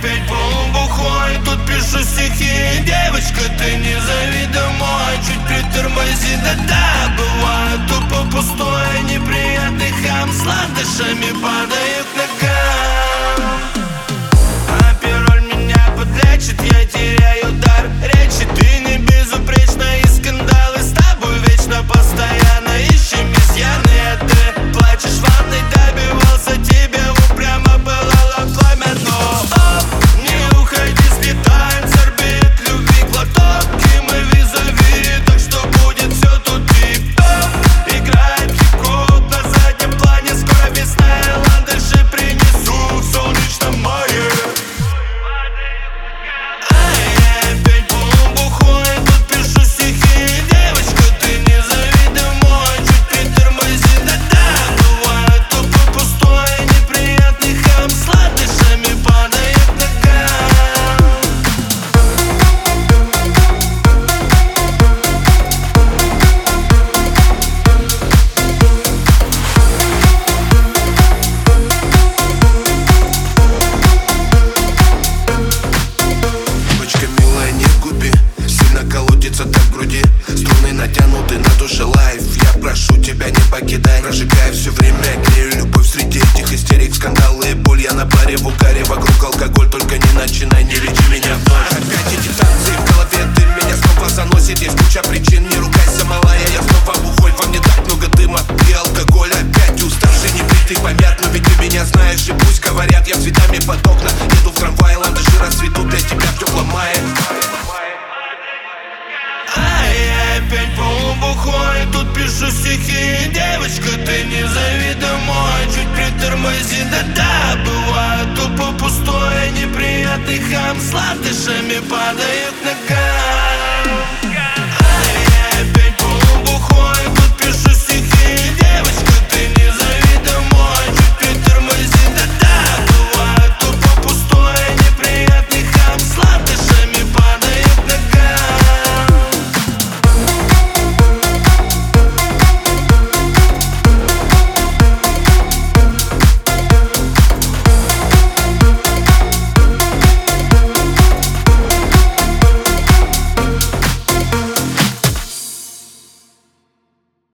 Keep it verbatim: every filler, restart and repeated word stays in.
опять полубухой, тут пишу стихи. Девочка, ты не завидуй мой, чуть притормози, да-да. Бывает тупо пустое, неприятный хам с ландышами падает к ногам. А пироль меня подлечит, я теряю дар речи. Ты не безупречна и скандалы с тобой вечно, постоянно ищем изъяны. А ты плачешь в ванной, добивался тебя, упрямо пылало пламя. Но оп, не уходи, слетаем с орбит любви глоток, и мы визави, так что будет все тут тип-топ. Играем хип-хоп на заднем плане, скоро весна, и ландыши принесу в солнечном море. Струны натянуты на душе лайф. Я прошу тебя, не покидай. Прожигай все время, грею любовь среди этих истерик, скандалы и боль. Я на паре в угаре, вокруг алкоголь. Только не начинай, не веди меня вновь. Опять эти танцы в голове, дым меня снова заносит. Есть куча причин, не ругайся, малая. Я снова бухой, во мне так много дыма и алкоголь. Опять уставший, небритый, помят. Но ведь ты меня знаешь, и пусть говорят. Я цветами под окна, еду в трамвае. Ландыши расцветут для тебя в теплом мае. Опять полубухой, тут пишу стихи. Девочка, ты не завидуй мой, чуть притормози, да-да. Бывает тупо пустое, неприятный хам с ландышами падает к ногам.